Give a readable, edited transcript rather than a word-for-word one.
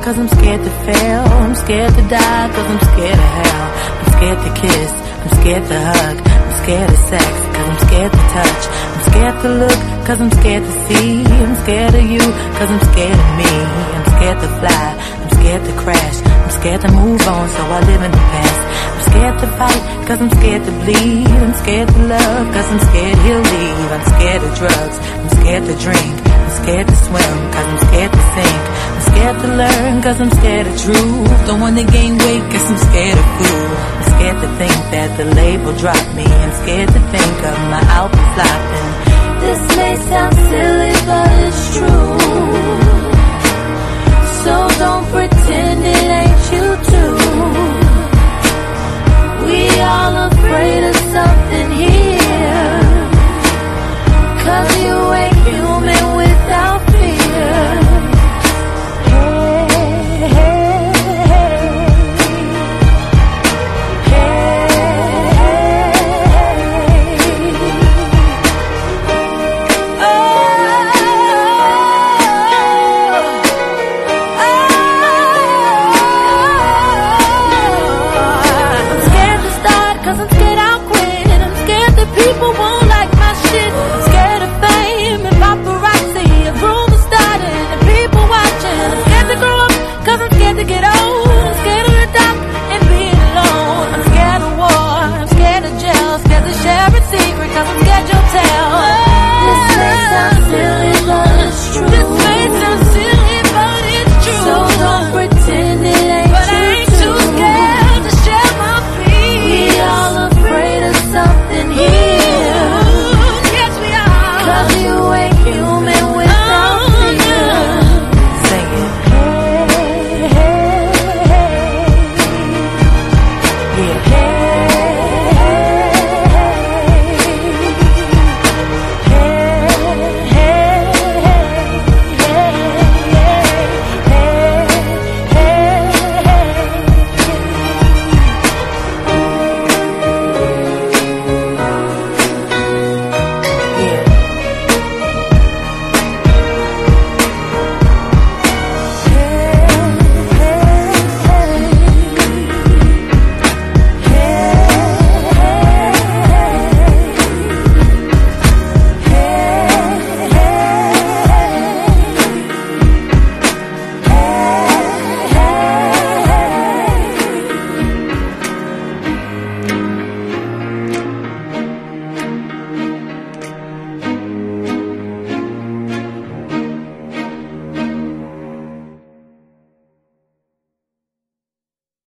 cause I'm scared to fail. I'm scared to die, cause I'm scared of hell. I'm scared to kiss, I'm scared to hug. I'm scared of sex, cause I'm scared to touch. I'm scared to look, cause I'm scared to see. I'm scared of you, cause I'm scared of me. I'm scared to fly, I'm scared to crash. I'm scared to move on, so I live in the past. I'm scared to fight, cause I'm scared to bleed. I'm scared to love, cause I'm scared he'll leave. I'm scared of drugs, I'm scared to drink. I'm scared to swim, cause I'm scared to sink. I'm scared to learn, cause I'm scared of truth. Don't wanna gain weight, cause I'm scared of food. I'm scared to think that the label dropped me. I'm scared to think of my album flopping. This may sound silly, but it's true. So don't pretend it ain't you too. We all afraid of something here, cause you ain't human without fear. Hey, hey, people won't like my shit. I'm scared of fame and paparazzi, of rumors starting and people watching. I'm scared to grow up, cause I'm scared to get old. I'm scared of the dark and being alone. I'm scared of war, I'm scared of jail. Scared to share a secret, cause I'm scared you'll tell. This may sound silly, but it's true. This may sound silly, but it's true. So don't pretend it ain't but you. But I ain't too scared to share my fears. We all afraid of something here. Yes, we are. Cause you